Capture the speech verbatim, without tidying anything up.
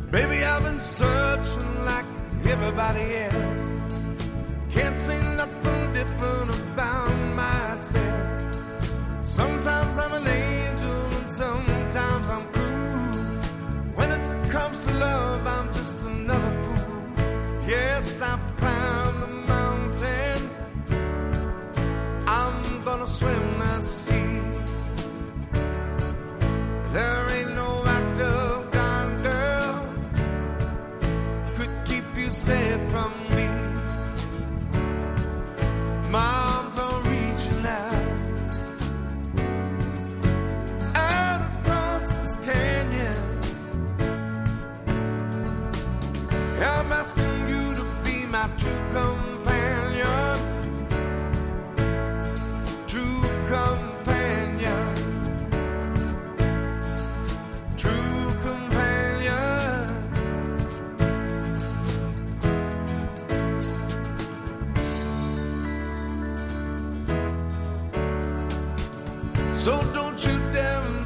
Baby, I've been searching like everybody else. Can't say nothing different about myself. Sometimes I'm an angel and sometimes I'm cruel. When it comes to love, I'm just another fool. Yes, I've climbed the mountain. I'm gonna swim the sea. There ain't no act of God, girl, could keep you safe from me. My arms are reaching out, out across this canyon. I'm asking you to be my true companion, true companion, true companion. So don't you dare